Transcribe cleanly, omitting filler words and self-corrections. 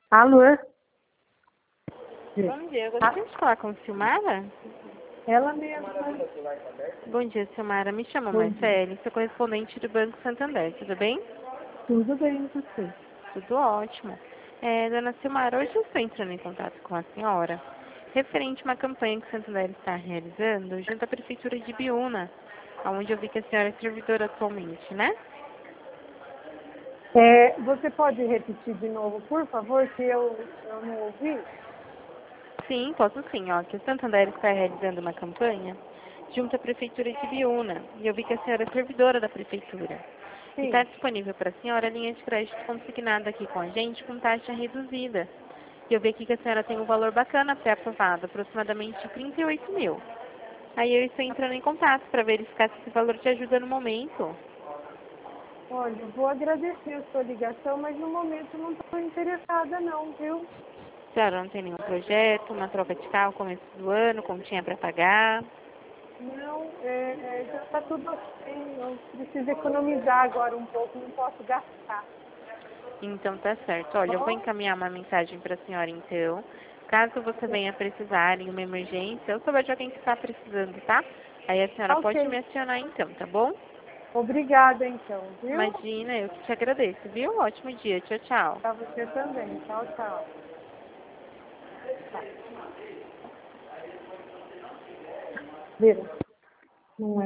Alô? Bom dia, eu gostaria de falar com a Silmara. Ela mesma. Bom dia, Silmara. Me chamo Bom dia. Marcele, sou correspondente do Banco Santander, tudo bem? Tudo bem com você? Tudo ótimo. Dona Silmara, hoje eu estou entrando em contato com a senhora referente a uma campanha que o Santander está realizando junto à Prefeitura de Biúna, onde eu vi que a senhora é servidora atualmente, né? Você pode repetir de novo, por favor, que eu não ouvi? Sim, posso sim, ó, que o Santander está realizando uma campanha junto à Prefeitura de Biúna, e eu vi que a senhora é servidora da Prefeitura. E Sim. está disponível para a senhora a linha de crédito consignada aqui com a gente com taxa reduzida. E eu vi aqui que a senhora tem um valor bacana pré-aprovado, aproximadamente 38 mil. Aí eu estou entrando em contato para verificar se esse valor te ajuda no momento. Olha, eu vou agradecer a sua ligação, mas no momento não estou interessada não, viu? A senhora não tem nenhum projeto, uma troca de carro começo do ano, continha para pagar? Não, já está tudo assim. Eu preciso economizar agora um pouco, não posso gastar. Então tá certo. Olha, eu vou Bom, encaminhar uma mensagem para a senhora então. Caso você venha precisar em uma emergência, eu souber de alguém que está precisando, tá? Aí a senhora pode ok. me acionar então, tá bom? Obrigada então, viu? Imagina, eu que te agradeço, viu? Ótimo dia. Tchau, tchau. Para você também. Tchau, tchau. Vira. Não é.